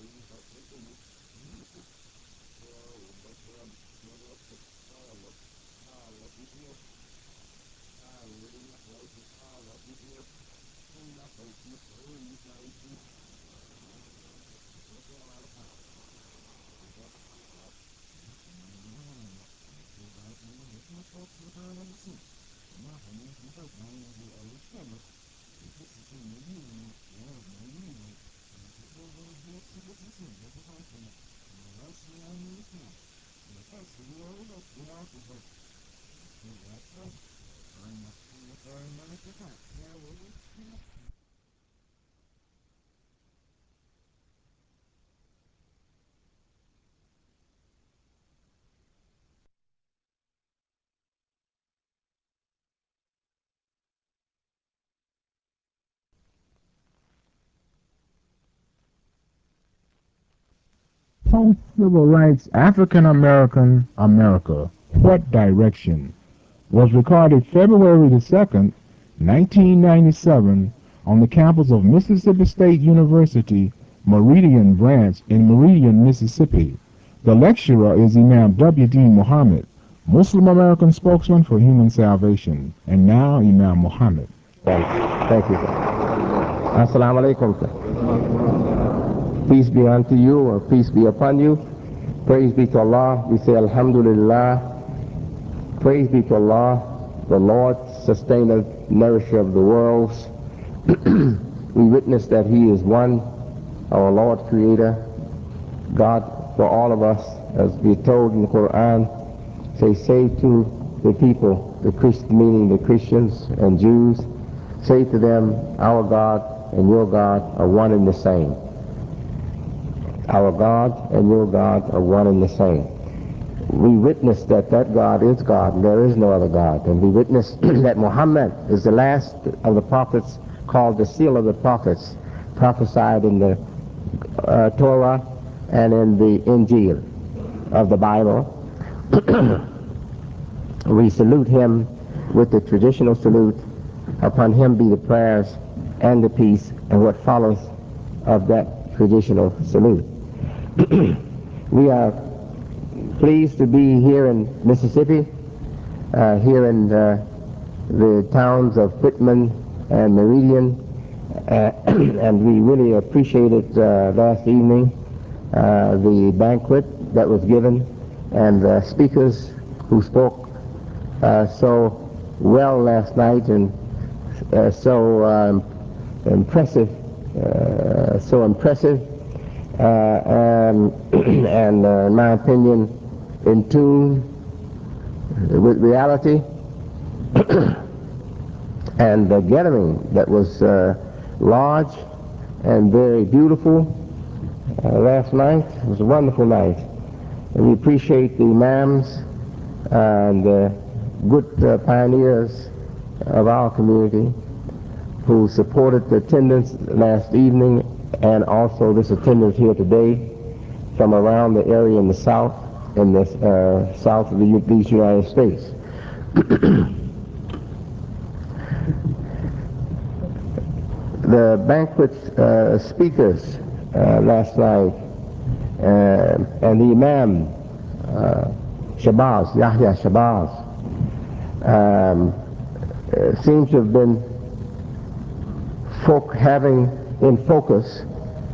Post-Civil Rights African American America, What Direction? Was recorded February the 2nd, 1997 on the campus of Mississippi State University, Meridian Branch in Meridian, Mississippi. The lecturer is Imam W.D. Muhammad, Muslim American spokesman for human salvation. And now Imam Muhammad. Thank you, sir. Assalamu alaikum, sir. Peace be unto you, or peace be upon you. Praise be to Allah. We say Alhamdulillah. Praise be to Allah, the Lord, sustainer, nourisher of the worlds. We witness that He is one, our Lord, Creator, God for all of us, as we told in the Quran. Say to the people, the Christian, meaning the Christians and Jews, say to them, our God and your God are one and the same. Our God and your God are one and the same. We witness that God is God and there is no other God. And we witness that Muhammad is the last of the prophets, called the seal of the prophets, prophesied in the Torah and in the Injil of the Bible. We salute him with the traditional salute. Upon him be the prayers and the peace and what follows of that traditional salute. We are pleased to be here in Mississippi, here in the towns of Whitman and Meridian, and we really appreciated last evening the banquet that was given and the speakers who spoke so well last night and so impressive, and in my opinion, in tune with reality. And the gathering that was large and very beautiful last night was a wonderful night. And we appreciate the imams and the good pioneers of our community who supported the attendance last evening and also this attendance here today from around the area in the south, in the south of these United States. The banquet speakers last night and the Imam Shabazz, Yahya Shabazz, seems to have been having in focus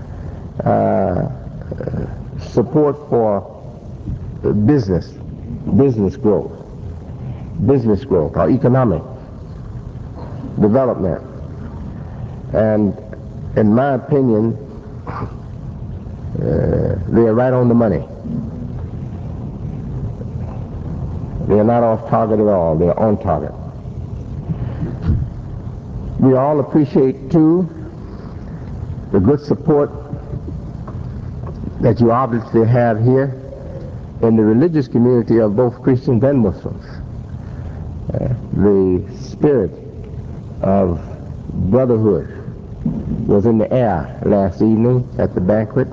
support for business growth, or economic development. And in my opinion, they are right on the money. They are not off target at all. They are on target. We all appreciate, too, the good support that you obviously have here in the religious community of both Christians and Muslims. The spirit of brotherhood was in the air last evening at the banquet.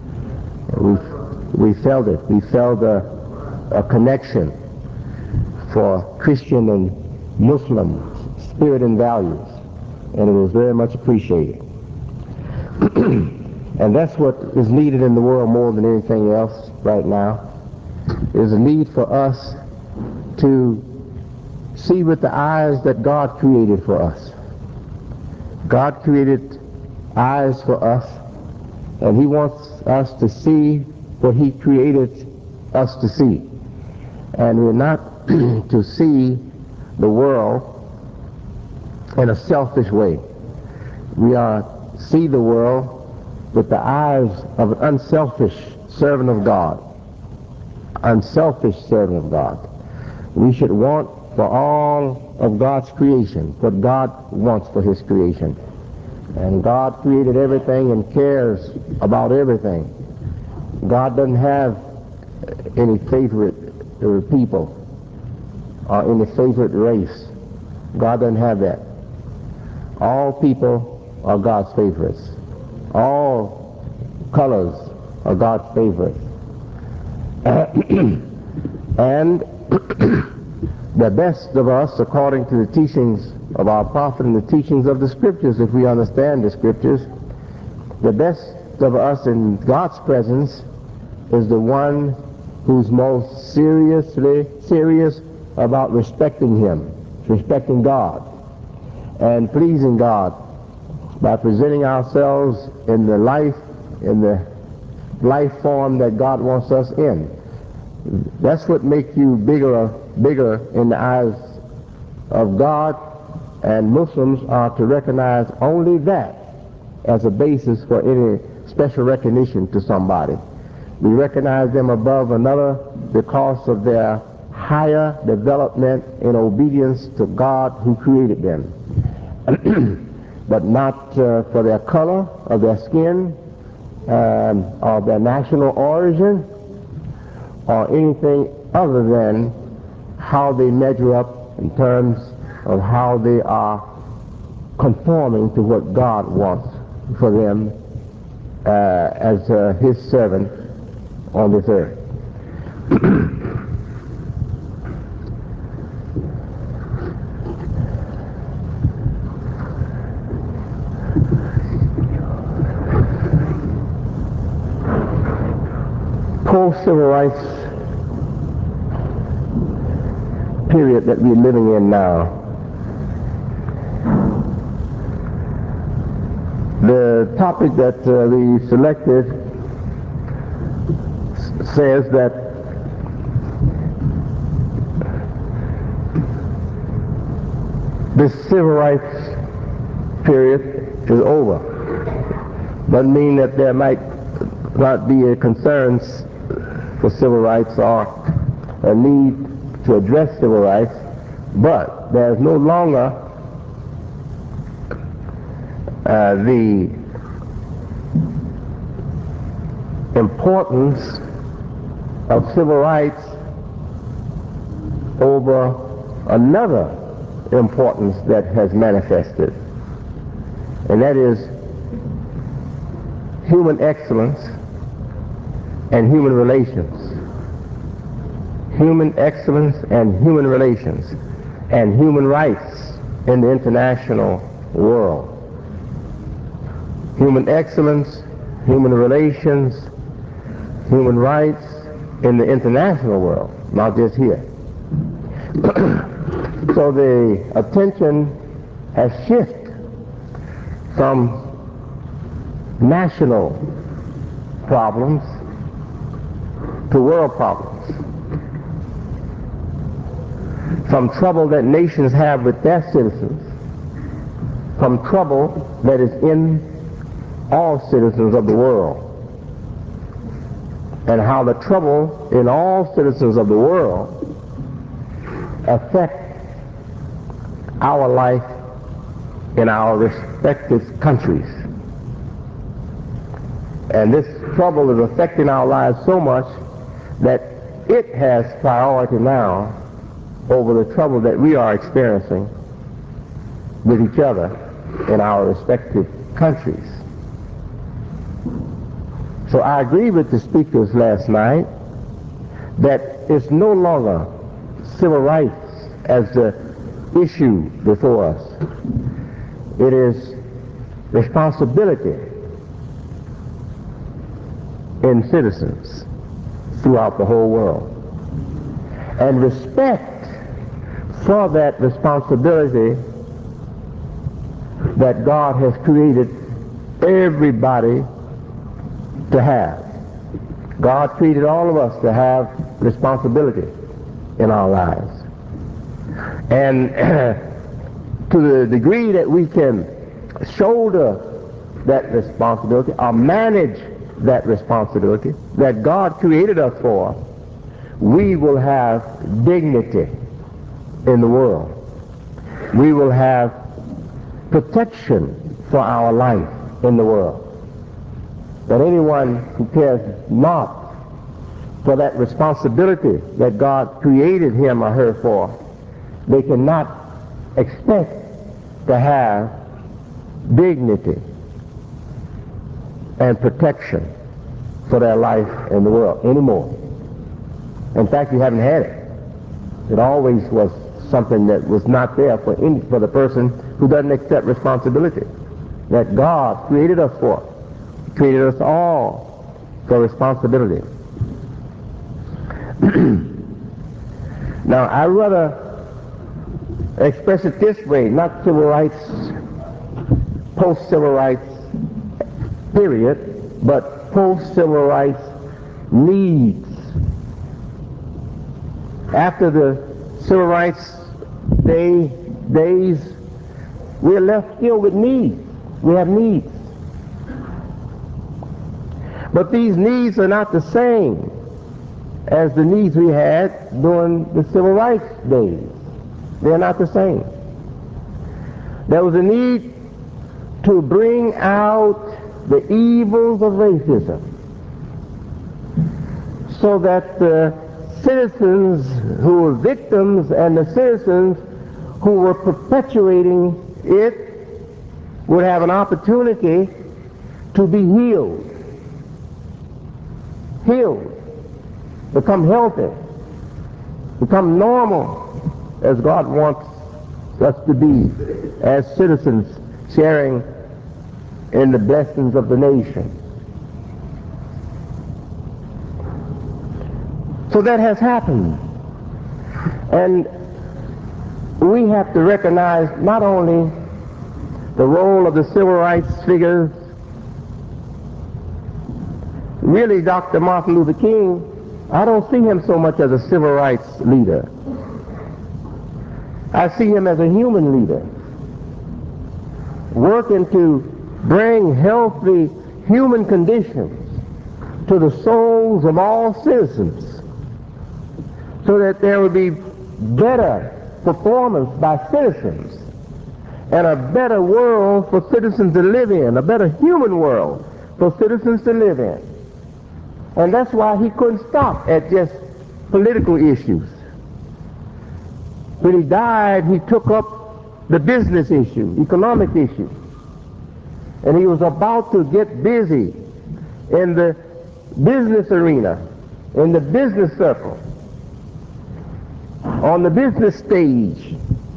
We felt it. We felt a connection for Christian and Muslim spirit and values, and it was very much appreciated. And that's what is needed in the world more than anything else right now. There's a need for us to see with the eyes that God created for us. God created eyes for us, and He wants us to see what He created us to see. And we're not to see the world in a selfish way. We are to see the world with the eyes of an unselfish servant of God. Unselfish servant of God. We should want for all of God's creation what God wants for His creation. And God created everything and cares about everything. God doesn't have any favorite people or any favorite race. God doesn't have that. All people are God's favorites. All colors are God's favorites. And the best of us, according to the teachings of our prophet and the teachings of the scriptures, if we understand the scriptures, the best of us in God's presence is the one who's most serious about respecting Him, respecting God, and pleasing God by presenting ourselves in the life form that God wants us in. That's what makes you bigger in the eyes of God, and Muslims are to recognize only that as a basis for any special recognition to somebody. We recognize them above another because of their higher development in obedience to God who created them. But not for their color of their skin, or their national origin, or anything other than how they measure up in terms of how they are conforming to what God wants for them as His servant on this earth. Post-civil rights period that we're living in now, the topic that we selected says that this civil rights period is over. Doesn't mean that there might not be concerns for civil rights or a need to address civil rights, but there's no longer the importance of civil rights over another importance that has manifested, and that is human excellence and human relations. Human excellence and human relations, and human rights in the international world. Human excellence, human relations, human rights in the international world, not just here. So the attention has shifted from national problems to world problems. From trouble that nations have with their citizens, from trouble that is in all citizens of the world, and how the trouble in all citizens of the world affect our life in our respective countries. And this trouble is affecting our lives so much that it has priority now over the trouble that we are experiencing with each other in our respective countries. So I agree with the speakers last night that it's no longer civil rights as the issue before us. It is responsibility in citizens throughout the whole world. And respect for that responsibility that God has created everybody to have. God created all of us to have responsibility in our lives. And to the degree that we can shoulder that responsibility or manage that responsibility that God created us for, we will have dignity in the world. We will have protection for our life in the world. That anyone who cares not for that responsibility that God created him or her for, they cannot expect to have dignity and protection for their life in the world anymore. In fact, you haven't had it. It always was something that was not there for the person who doesn't accept responsibility that God created us for. He created us all for responsibility. Now, I'd rather express it this way, not civil rights, post-civil rights, period, but post-civil rights needs. After the civil rights days, we're left still with needs. We have needs. But these needs are not the same as the needs we had during the civil rights days. They're not the same. There was a need to bring out the evils of racism so that the citizens who were victims and the citizens who were perpetuating it would have an opportunity to be healed, become healthy, become normal as God wants us to be as citizens sharing in the blessings of the nation. So that has happened. And we have to recognize not only the role of the civil rights figures. Really, Dr. Martin Luther King, I don't see him so much as a civil rights leader. I see him as a human leader, working to bring healthy human conditions to the souls of all citizens so that there would be better performance by citizens and a better world for citizens to live in, a better human world for citizens to live in. And that's why he couldn't stop at just political issues. When he died, he took up the business issue, economic issue. And he was about to get busy in the business arena, in the business circle, on the business stage.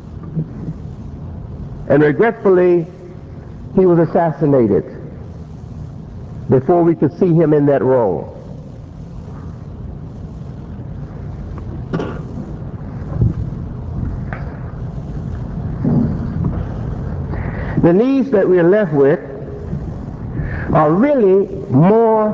And regretfully, he was assassinated before we could see him in that role. The needs that we are left with are really more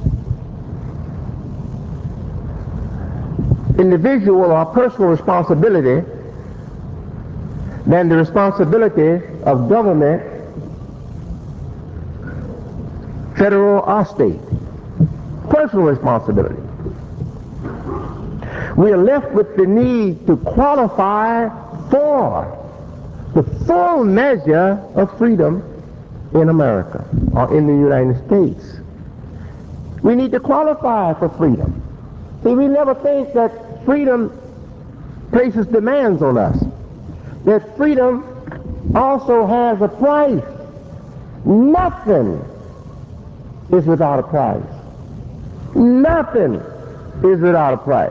individual or personal responsibility than the responsibility of government, federal or state. Personal responsibility. We are left with the need to qualify for the full measure of freedom in America or in the United States. We need to qualify for freedom. See, we never think that freedom places demands on us. That freedom also has a price. Nothing is without a price. Nothing is without a price.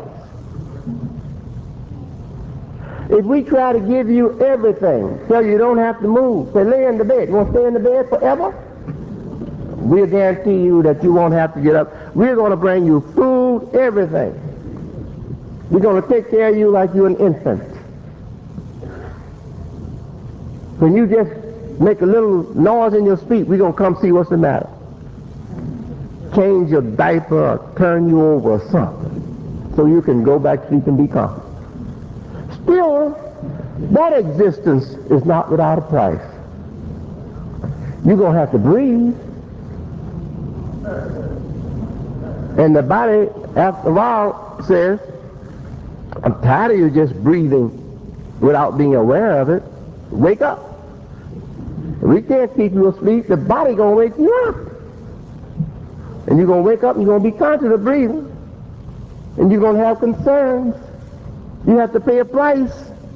If we try to give you everything, tell you don't have to move, say lay in the bed, you want to stay in the bed forever? we'll guarantee you that you won't have to get up. We're going to bring you food, everything. We're going to take care of you like you're an infant. When you just make a little noise in your speech, we're going to come see what's the matter. Change your diaper or turn you over or something so you can go back to sleep and be calm. Still, that existence is not without a price. You're going to have to breathe. And the body, after a while, says, I'm tired of you just breathing without being aware of it. Wake up. We can't keep you asleep. The body going to wake you up. And you're going to wake up and you're going to be conscious of breathing. And you're going to have concerns. You have to pay a price.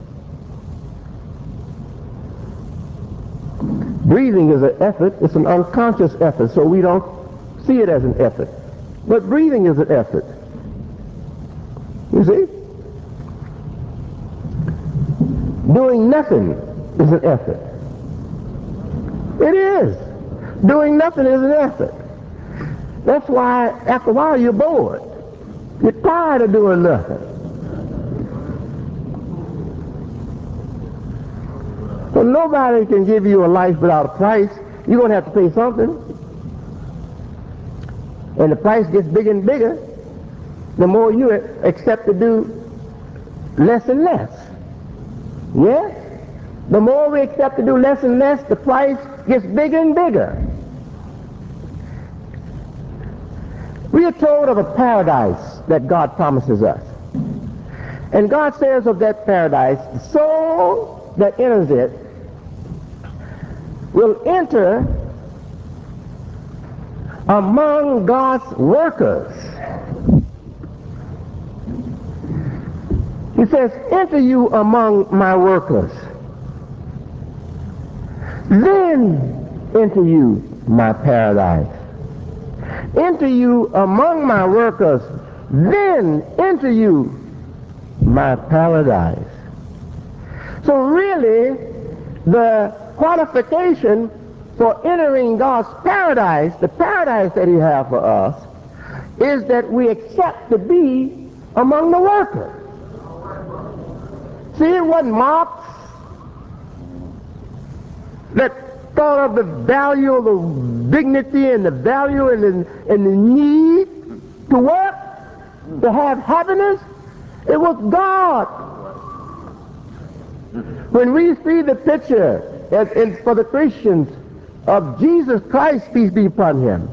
Breathing is an effort. It's an unconscious effort, so we don't see it as an effort. But breathing is an effort. You see? Doing nothing is an effort. It is. Doing nothing is an effort. That's why after a while you're bored. You're tired of doing nothing. So nobody can give you a life without a price. You're going to have to pay something. And the price gets bigger and bigger the more you accept to do less and less. Yeah? The more we accept to do less and less, the price gets bigger and bigger. We are told of a paradise that God promises us. And God says of that paradise, the soul that enters it will enter among God's workers. He says, enter you among my workers. Then enter you my paradise. Enter you among my workers. Then enter you my paradise. So really, the qualification for entering God's paradise, the paradise that he has for us, is that we accept to be among the workers. See, it wasn't Marx that thought of the value of the dignity and the value and the need to work, to have happiness. It was God. When we see the picture for the Christians of Jesus Christ, peace be upon him,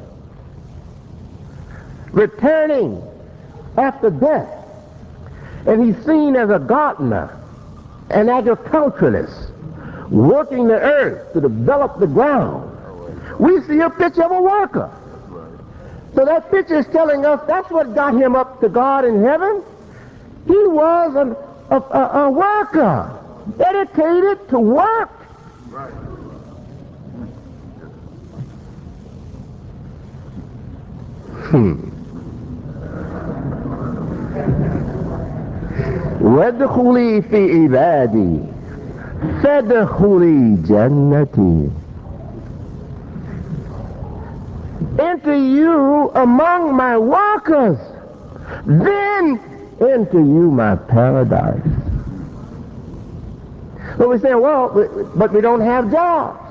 returning after death, and he's seen as a gardener, an agriculturalist, working the earth to develop the ground. We see a picture of a worker. So that picture is telling us that's what got him up to God in heaven. He was a worker, dedicated to work. وادخلي في عبادي فادخلي جنتي. Enter you among my workers, then enter you my paradise. But we say, well, but we don't have jobs.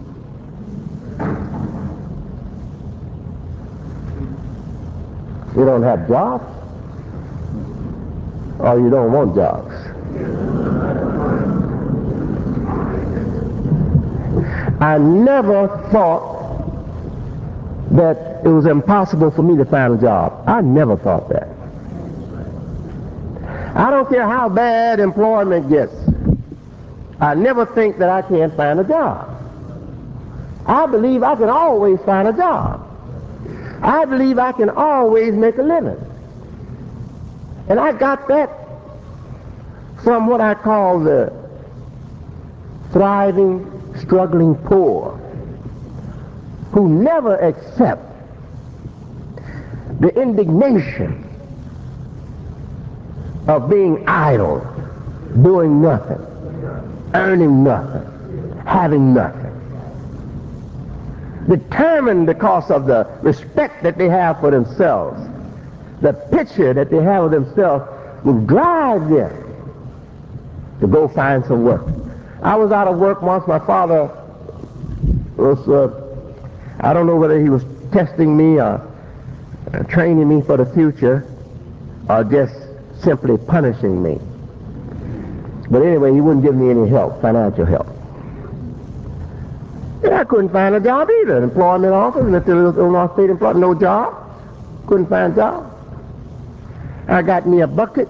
You don't have jobs? Or you don't want jobs? I never thought that it was impossible for me to find a job. I never thought that. I don't care how bad employment gets. I never think that I can't find a job. I believe I can always find a job. I believe I can always make a living. And I got that from what I call the thriving, struggling poor, who never accept the indignation of being idle, doing nothing, earning nothing, having nothing. determined because of the respect that they have for themselves. The picture that they have of themselves will drive them to go find some work. I was out of work once. My father was, I don't know whether he was testing me or training me for the future or just simply punishing me. But anyway, he wouldn't give me any help, financial help. And I couldn't find a job either. Employment office, and the Illinois State Employment, no job. Couldn't find a job. I got me a bucket,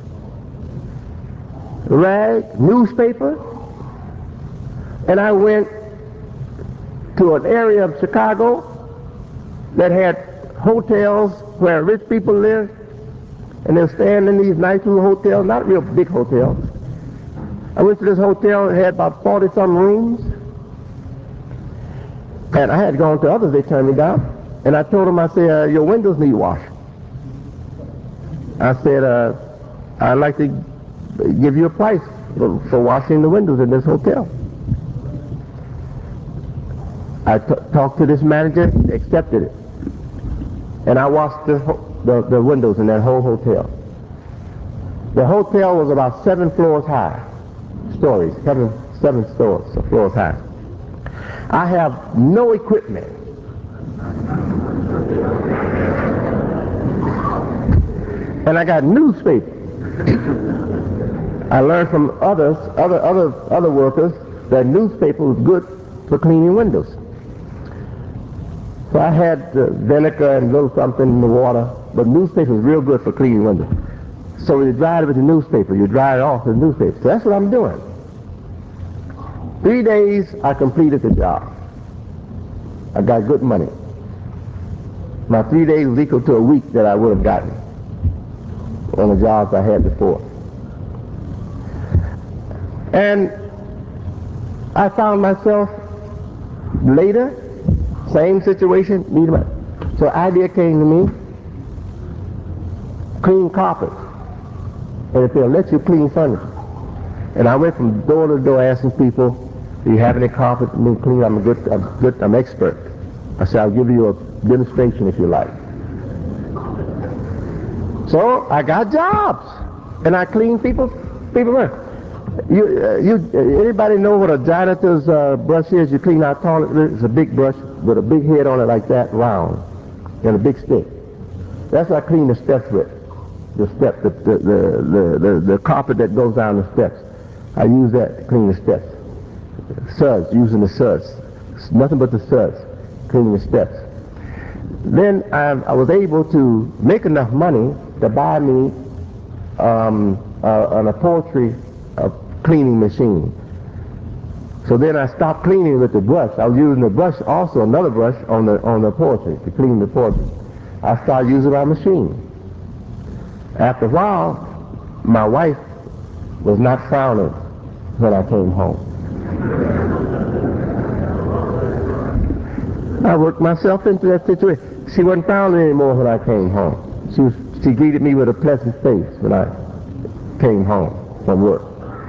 rag, newspaper, and I went to an area of Chicago that had hotels where rich people lived, and they're staying in these nice little hotels, not real big hotels. I went to this hotel, it had about 40-some rooms, and I had gone to others, they turned me down, and I told them, I said, your windows need washed. I said, I'd like to give you a price for washing the windows in this hotel. I talked to this manager, accepted it. And I washed the windows in that whole hotel. The hotel was about 7 floors high, seven floors high. I have no equipment. And I got newspaper. I learned from other workers that newspaper was good for cleaning windows. So I had vinegar and a little something in the water, but newspaper is real good for cleaning windows. So you dry it with the newspaper, you dry it off with the newspaper. So that's what I'm doing. 3 days I completed the job. I got good money. My 3 days was equal to a week that I would have gotten on the jobs I had before. And I found myself later, same situation, so idea came to me, clean carpets, and if they'll let you clean furniture. And I went from door to door asking people, do you have any carpet for me to clean? I'm expert. I said, I'll give you a demonstration if you like. So I got jobs, and I cleaned people's work. Anybody know what a janitor's brush is? You clean out toilet with. It's a big brush with a big head on it like that, round, and a big stick. That's what I clean the steps with. The carpet that goes down the steps. I use that to clean the steps. Suds, using the suds. It's nothing but the suds, cleaning the steps. Then I was able to make enough money to buy me an upholstery cleaning machine. So then I stopped cleaning with the brush. I was using the brush, also another brush on the upholstery to clean the upholstery. I started using my machine. After a while, my wife was not frowning when I came home. I worked myself into that situation. She wasn't frowning anymore when I came home. She greeted me with a pleasant face when I came home from work.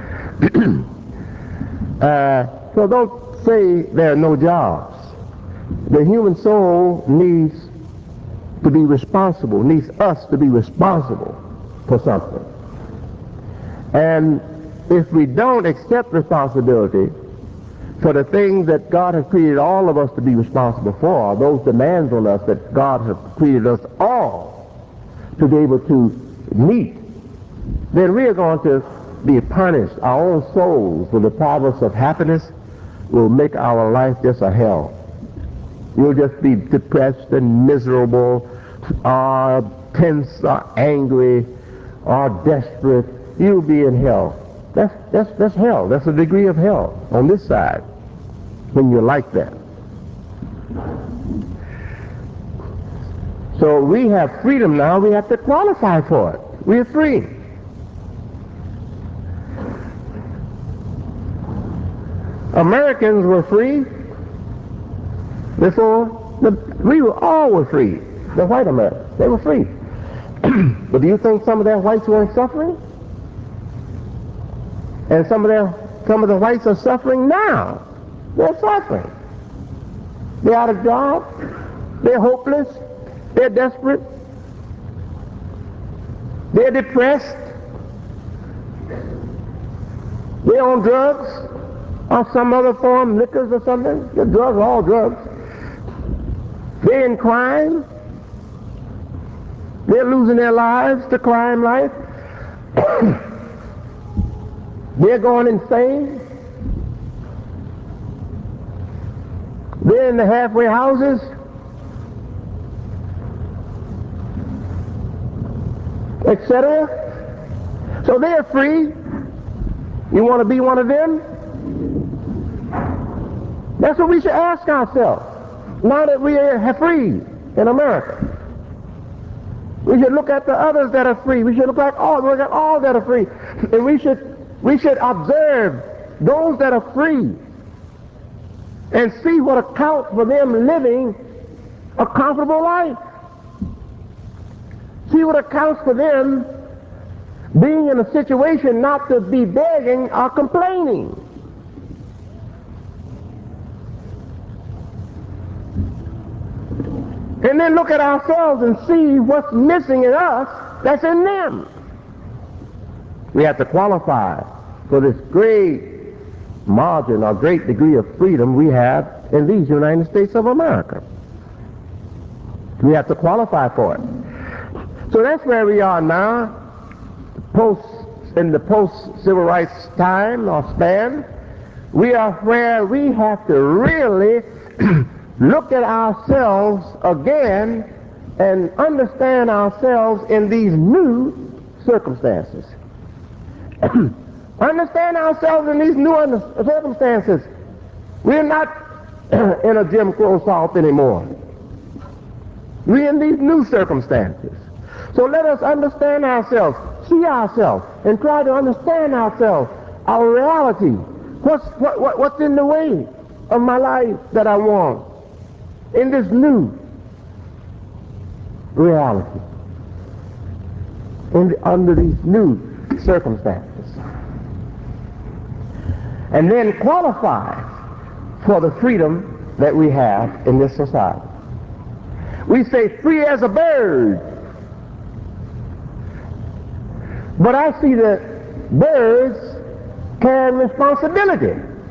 So don't say there are no jobs. The human soul needs to be responsible, needs us to be responsible for something. And if we don't accept responsibility for the things that God has created all of us to be responsible for, those demands on us that God has created us all to be able to meet, then we are going to be punished. Our own souls will deprive us of happiness, will make our life just a hell. You'll just be depressed and miserable, or tense, or angry, or desperate. You'll be in hell. That's hell. That's a degree of hell on this side when you're like that. So we have freedom now. We have to qualify for it. We're free. Americans were free before we were all were free. The white Americans, they were free. But do you think some of their whites weren't suffering? And some of the whites are suffering now. They're suffering. They're out of job. They're hopeless. They're desperate. They're depressed. They're on drugs or some other form, liquors or something. They're drugs, all drugs. They're in crime. They're losing their lives to crime life. They're going insane. They're in the halfway houses. Etc. So they're free. You want to be one of them? That's what we should ask ourselves. Now that we are free in America, we should look at the others that are free. We should look at all that are free, and we should observe those that are free and see what accounts for them living a comfortable life. See what accounts for them being in a situation not to be begging or complaining. And then look at ourselves and see what's missing in us that's in them. We have to qualify for this great margin or great degree of freedom we have in these United States of America. We have to qualify for it. So that's where we are now, in the post-civil rights time or span. We are where we have to really look at ourselves again and understand ourselves in these new circumstances. Understand ourselves in these new circumstances. We're not in a Jim Crow South anymore. We're in these new circumstances. So let us understand ourselves, see ourselves, and try to understand ourselves, our reality. What's in the way of my life that I want in this new reality, under these new circumstances, and then qualify for the freedom that we have in this society. We say free as a bird, but I see that birds carry responsibility.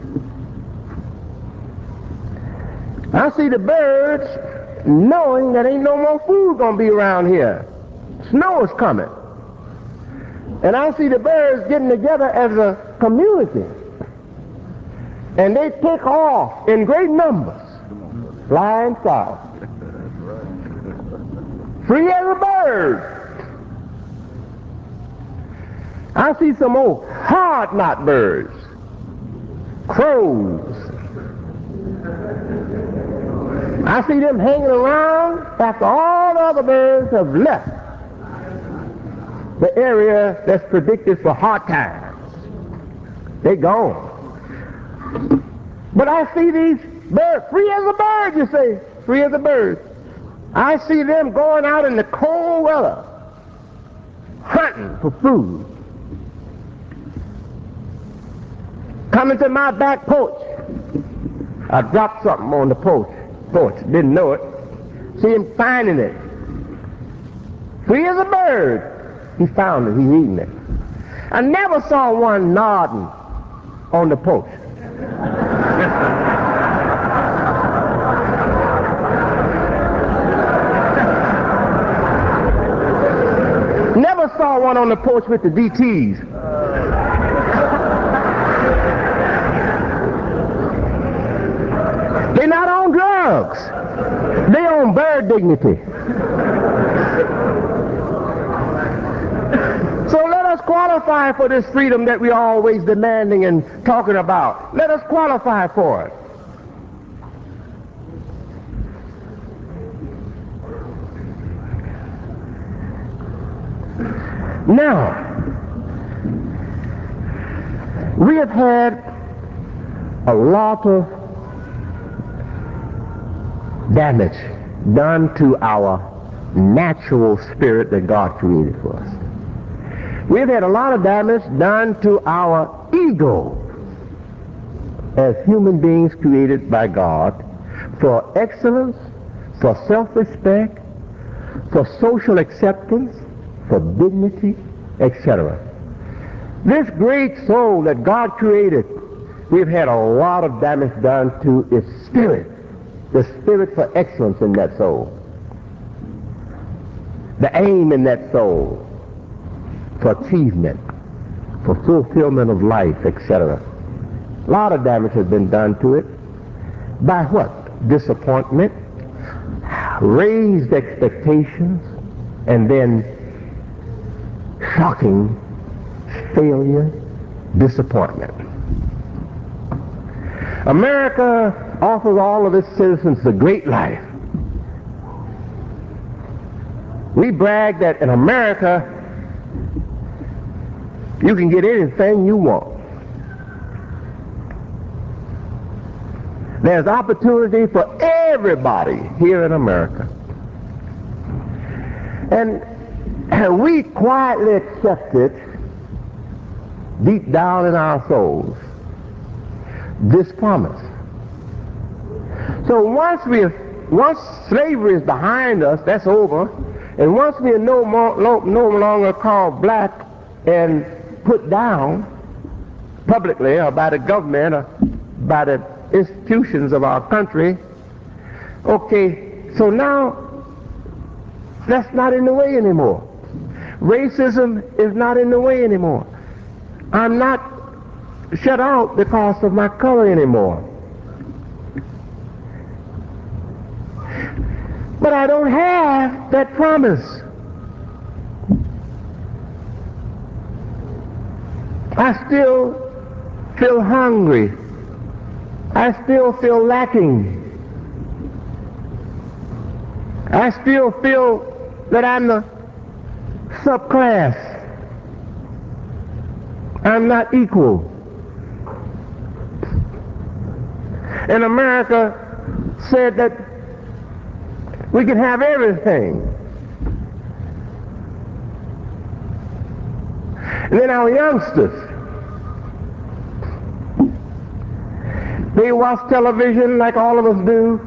I see the birds knowing that ain't no more food gonna be around here. Snow is coming. And I see the birds getting together as a community. And they take off in great numbers, flying south. Free as a bird. I see some old hard-knot birds, crows. I see them hanging around after all the other birds have left the area that's predicted for hard times. They gone. But I see these birds, free as a bird, you say, free as a bird. I see them going out in the cold weather, hunting for food. Coming to my back porch. I dropped something on the porch, didn't know it. See him finding it. Free as a bird. He found it, he's eating it. I never saw one nodding on the porch. Never saw one on the porch with the DTs. They're not on drugs. They're on bird dignity. So let us qualify for this freedom that we're always demanding and talking about. Let us qualify for it. Now, we have had a lot of damage done to our natural spirit that God created for us. We've had a lot of damage done to our ego as human beings created by God, for excellence, for self-respect, for social acceptance, for dignity, etc. This great soul that God created, we've had a lot of damage done to its spirit, the spirit for excellence in that soul, the aim in that soul for achievement, for fulfillment of life, etc. A lot of damage has been done to it. By what? Disappointment, raised expectations, and then shocking failure, disappointment. America offers all of its citizens the great life. We brag that in America you can get anything you want. There's opportunity for everybody here in America. And we quietly accepted deep down in our souls this promise. So once slavery is behind us, that's over, and once we are no longer called black and put down publicly or by the government or by the institutions of our country, okay, so now that's not in the way anymore. Racism is not in the way anymore. I'm not shut out because of my color anymore. But I don't have that promise. I still feel hungry. I still feel lacking. I still feel that I'm the subclass. I'm not equal. And America said that we can have everything. And then our youngsters, they watch television like all of us do.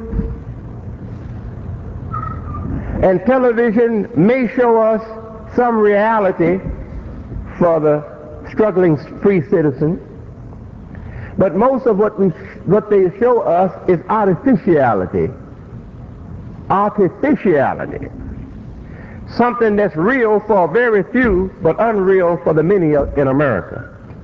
And television may show us some reality for the struggling free citizen, but most of what they show us is artificiality. Artificiality. Something that's real for a very few, but unreal for the many in America.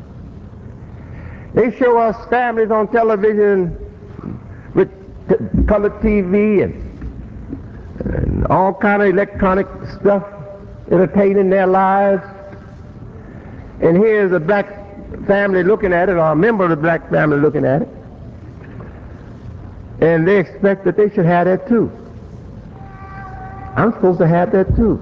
They show us families on television with color TV and all kind of electronic stuff entertaining their lives. And here's a black family looking at it, or a member of the black family looking at it. And they expect that they should have that too. I'm supposed to have that too.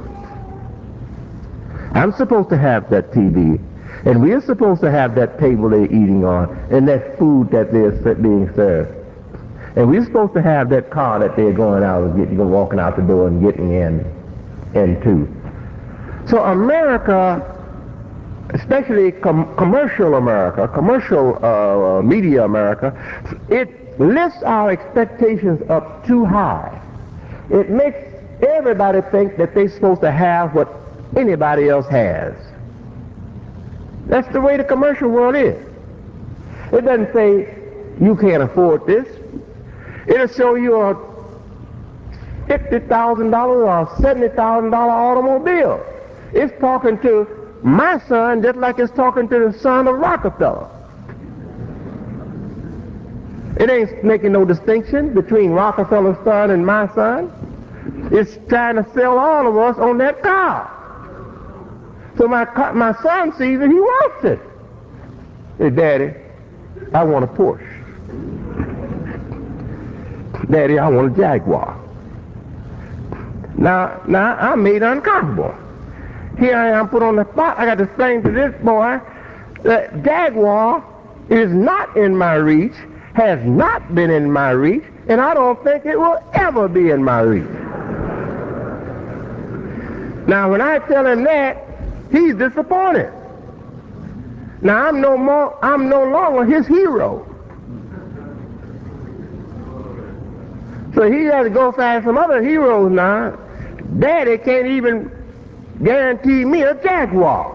I'm supposed to have that TV. And we're supposed to have that table they're eating on, and that food that they're being served. And we're supposed to have that car that they're going out and walking out the door and getting into. So America, especially commercial America, commercial media America, it lifts our expectations up too high. It makes everybody think that they're supposed to have what anybody else has. That's the way the commercial world is. It doesn't say you can't afford this. It'll show you a $50,000 or a $70,000 automobile. It's talking to my son just like it's talking to the son of Rockefeller. It ain't making no distinction between Rockefeller's son and my son. It's trying to sell all of us on that car. So my son sees it, he wants it. Hey, Daddy, I want a Porsche. Daddy, I want a Jaguar. Now I'm made uncomfortable. Here I am put on the spot. I got to explain to this boy that Jaguar is not in my reach, has not been in my reach, and I don't think it will ever be in my reach. Now when I tell him that, he's disappointed. Now I'm no longer his hero. So he has to go find some other heroes now. Daddy can't even guarantee me a Jaguar.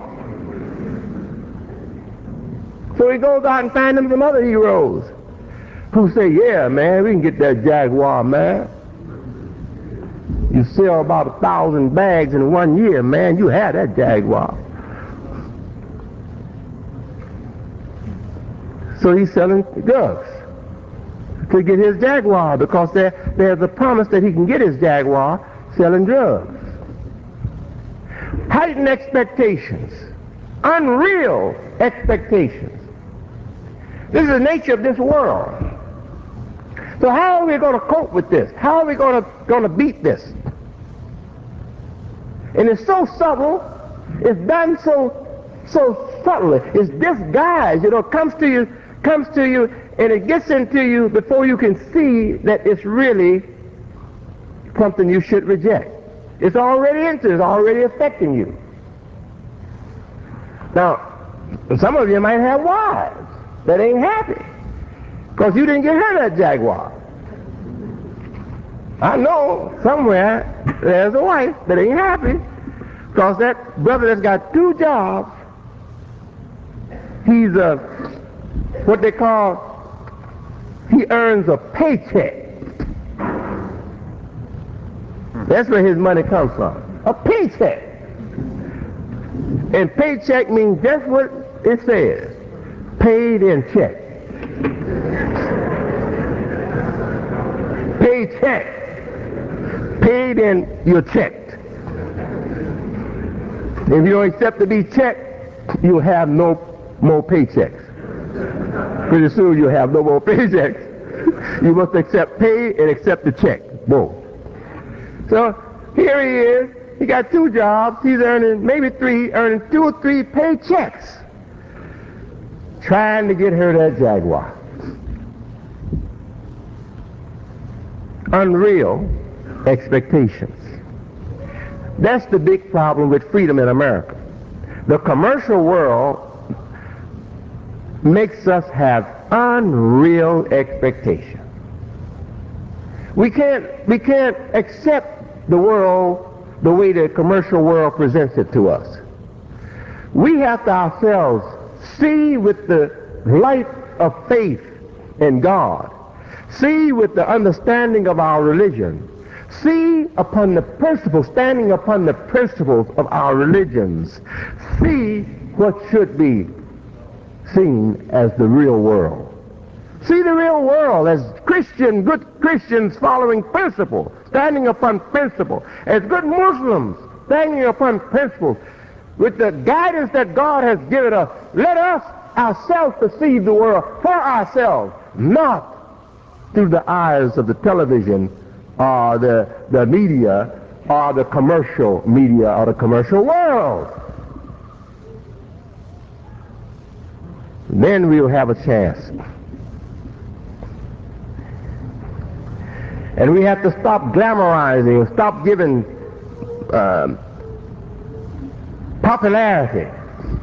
So he goes out and finds him some other heroes who say, yeah, man, we can get that Jaguar, man. You sell about 1,000 bags in 1 year, man, you have that Jaguar. So he's selling drugs to get his Jaguar, because there's a promise that he can get his Jaguar selling drugs. Heightened expectations, unreal expectations. This is the nature of this world. So how are we going to cope with this? How are we going to beat this? And it's so subtle. It's done so subtly. It's disguised. You know, it comes to you, and it gets into you before you can see that it's really something you should reject. It's already into. It's already affecting you. Now, some of you might have wives that ain't happy because you didn't get her that Jaguar. I know somewhere there's a wife that ain't happy because that brother that's got 2 jobs, he's what they call, he earns a paycheck. That's where his money comes from, a paycheck. And paycheck means just what it says, paid in check. Paycheck. Paid in, you're checked. If you don't accept to be checked, you'll have no more paychecks. Pretty soon you'll have no more paychecks. You must accept pay and accept the check, both. So here he is. He got 2 jobs. He's earning maybe 3, earning 2 or 3 paychecks, trying to get her that Jaguar. Unreal expectations. That's the big problem with freedom in America. The commercial world makes us have unreal expectations. We can't accept the world the way the commercial world presents it to us. We have to ourselves see with the light of faith in God, see with the understanding of our religion, see upon the principles, standing upon the principles of our religions, see what should be seen as the real world. See the real world as good Christians following principle, standing upon principle, as good Muslims standing upon principles, with the guidance that God has given us. Let us ourselves perceive the world for ourselves, not through the eyes of the television or the media or the commercial media or the commercial world. Then we'll have a chance. And we have to stop glamorizing and stop giving popularity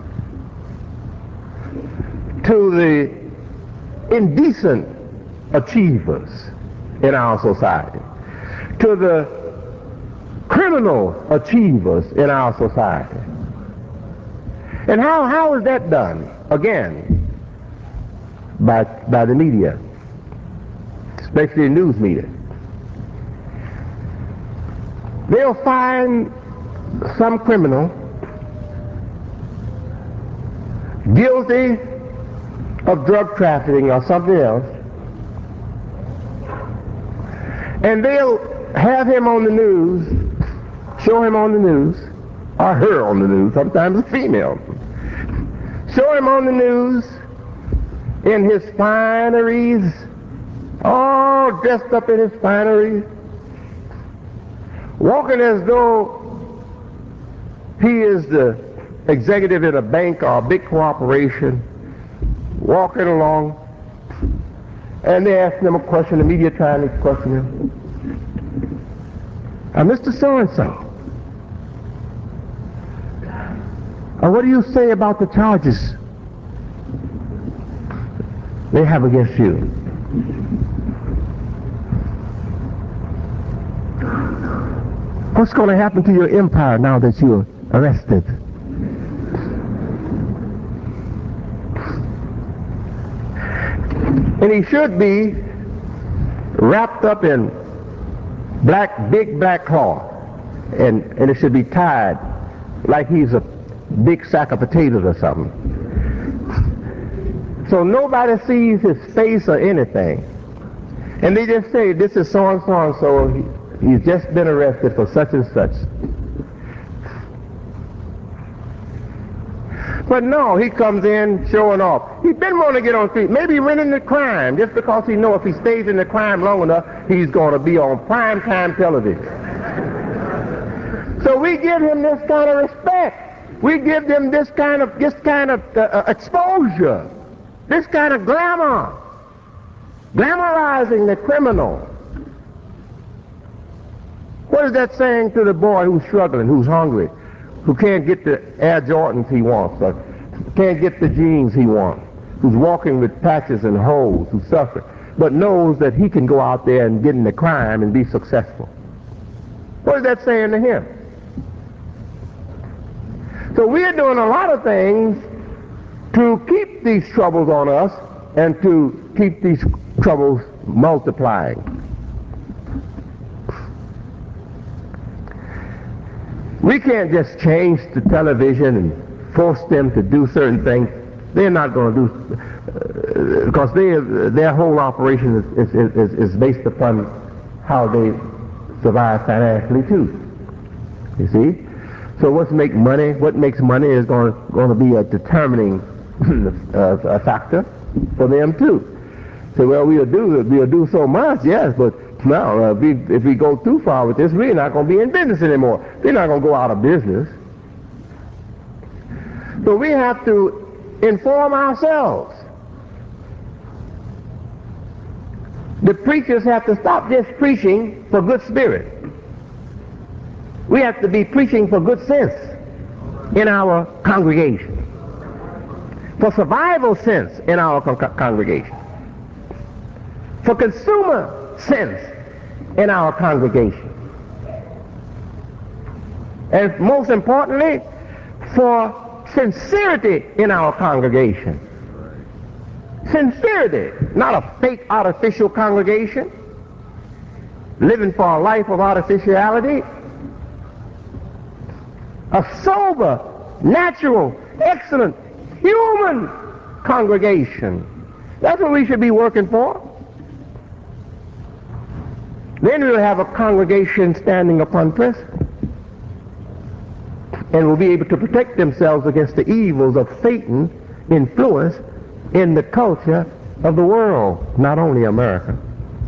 to the indecent achievers in our society, to the criminal achievers in our society. And how is that done? Again, by the media, especially news media. They'll find some criminal guilty of drug trafficking or something else, and they'll have him on the news, show him on the news, or her on the news, sometimes a female, show him on the news in his fineries, all dressed up in his fineries, walking as though he is the executive in a bank or a big corporation, walking along, and they ask him a question, the media trying to question him. Mr. So-and-so, what do you say about the charges they have against you? What's going to happen to your empire now that you're arrested? And he should be wrapped up in big black cloth, and it should be tied like he's a big sack of potatoes or something. So nobody sees his face or anything. And they just say, this is so and so and so, he's just been arrested for such and such. But no, he comes in showing off. He's been wanting to get on the street. Maybe he went into crime just because he knows if he stays in the crime long enough, he's going to be on prime time television. So we give him this kind of respect. We give him this kind of exposure, this kind of glamour, glamorizing the criminal. What is that saying to the boy who's struggling, who's hungry, who can't get the Air Jordans he wants, or can't get the jeans he wants, who's walking with patches and holes, who's suffering, but knows that he can go out there and get into crime and be successful? What is that saying to him? So we are doing a lot of things to keep these troubles on us and to keep these troubles multiplying. We can't just change the television and force them to do certain things. They're not going to do, because their whole operation is based upon how they survive financially too. You see? So what makes money is going to be a determining a factor for them too. So well, we'll do so much, yes, but now if we go too far with this, we're not going to be in business anymore. We're not going to go out of business. So we have to inform ourselves. The preachers have to stop just preaching for good spirit. We have to be preaching for good sense in our congregation, for survival sense in our congregation, for consumer sense in our congregation, and most importantly, for sincerity in our congregation. Sincerity, not a fake artificial congregation living for a life of artificiality. A sober, natural, excellent, human congregation. That's what we should be working for. Then we'll have a congregation standing upon principle, and will be able to protect themselves against the evils of Satan's influence in the culture of the world, not only America.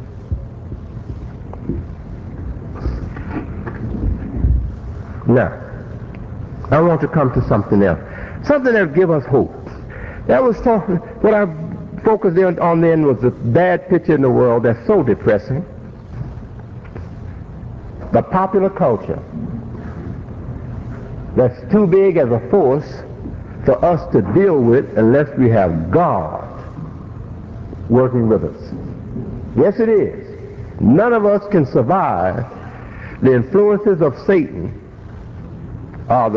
Now, I want to come to something else, something that will give us hope. That was talking, what I focused on then was the bad picture in the world that's so depressing. The popular culture that's too big as a force for us to deal with unless we have God working with us. Yes, it is. None of us can survive the influences of Satan or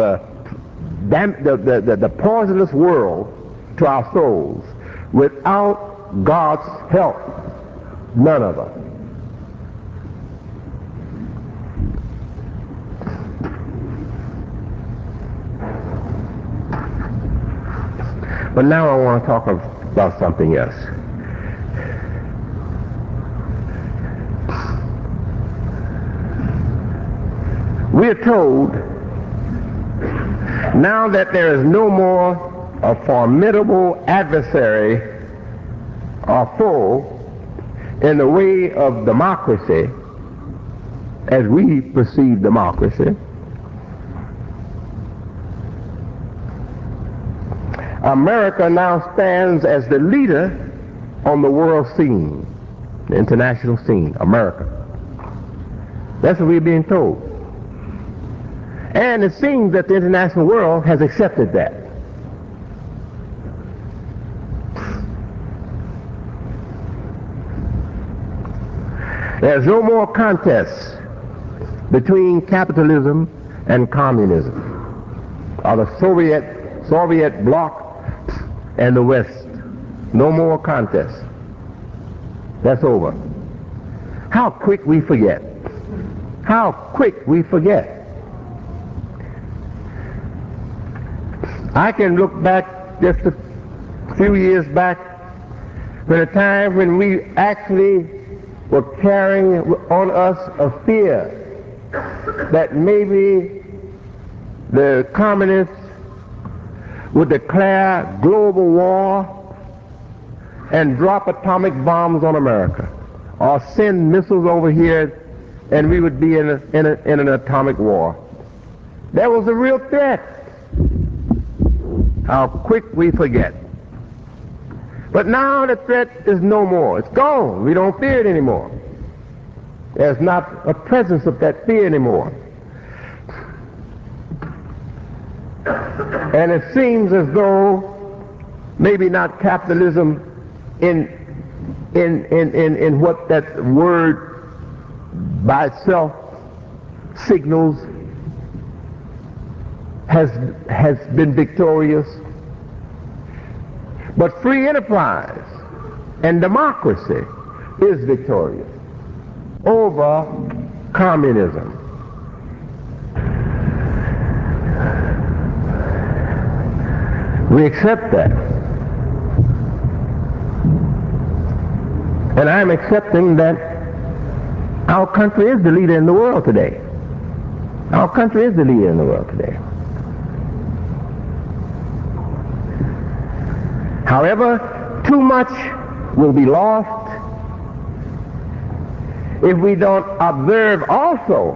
the poisonous world to our souls without God's help. None of us. But now I want to talk about something else. We are told now that there is no more a formidable adversary or foe in the way of democracy as we perceive democracy. America now stands as the leader on the world scene, the international scene, America. That's what we're being told. And it seems that the international world has accepted that. There's no more contest between capitalism and communism, or the Soviet bloc and the West. No more contest. That's over. How quick we forget. How quick we forget. I can look back just a few years back when a time when we actually were carrying on us a fear that maybe the communists would declare global war and drop atomic bombs on America, or send missiles over here and we would be in an atomic war. That was a real threat. How quick we forget. But now the threat is no more. It's gone. We don't fear it anymore. There's not a presence of that fear anymore. And it seems as though maybe not capitalism in what that word by itself signals has been victorious, but free enterprise and democracy is victorious over communism. We accept that. And I'm accepting that our country is the leader in the world today. Our country is the leader in the world today. However, too much will be lost if we don't observe also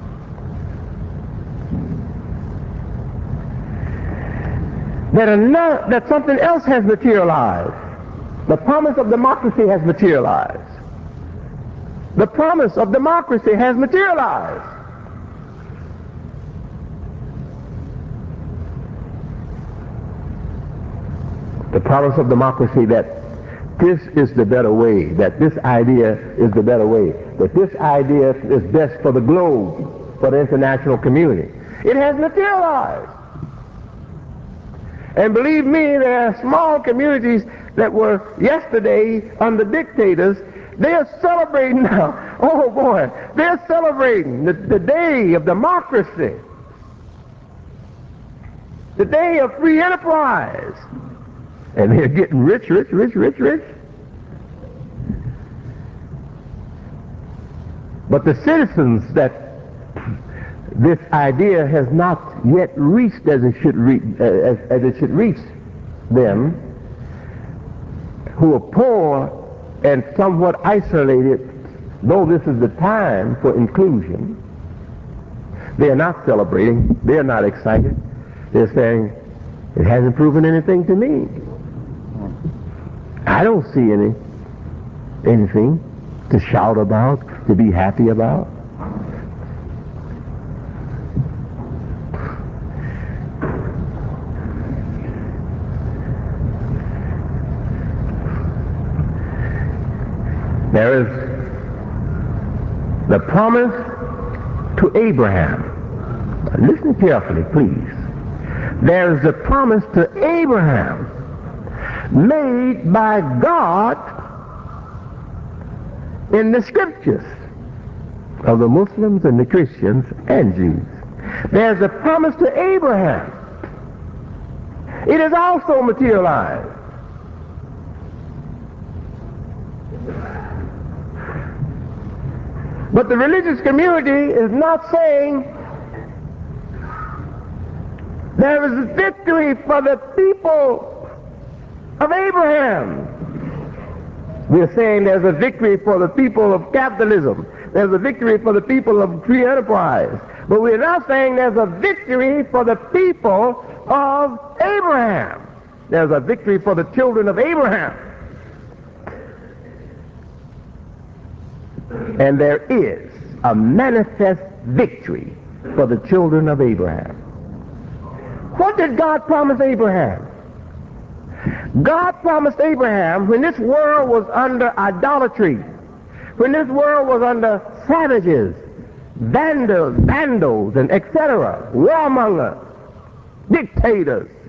that something else has materialized. The promise of democracy has materialized. The promise of democracy has materialized. The promise of democracy that this is the better way, that this idea is the better way, that this idea is best for the globe, for the international community. It has materialized. And believe me, there are small communities that were yesterday under dictators. They're celebrating now. Oh boy, they're celebrating the day of democracy, the day of free enterprise. And they're getting rich. But the citizens that this idea has not yet reached as it should reach them, who are poor and somewhat isolated, though this is the time for inclusion, they are not celebrating, they are not excited. They're saying, it hasn't proven anything to me. I don't see anything to shout about, to be happy about. There is the promise to Abraham. Listen carefully, please. There is a promise to Abraham made by God in the scriptures of the Muslims and the Christians and Jews. There's a promise to Abraham. It is also materialized. But the religious community is not saying there is a victory for the people of Abraham. We're saying there's a victory for the people of capitalism. There's a victory for the people of free enterprise. But we're not saying there's a victory for the people of Abraham. There's a victory for the children of Abraham. And there is a manifest victory for the children of Abraham. What did God promise Abraham? God promised Abraham, when this world was under idolatry, when this world was under savages, vandals, and etc., warmongers, dictators,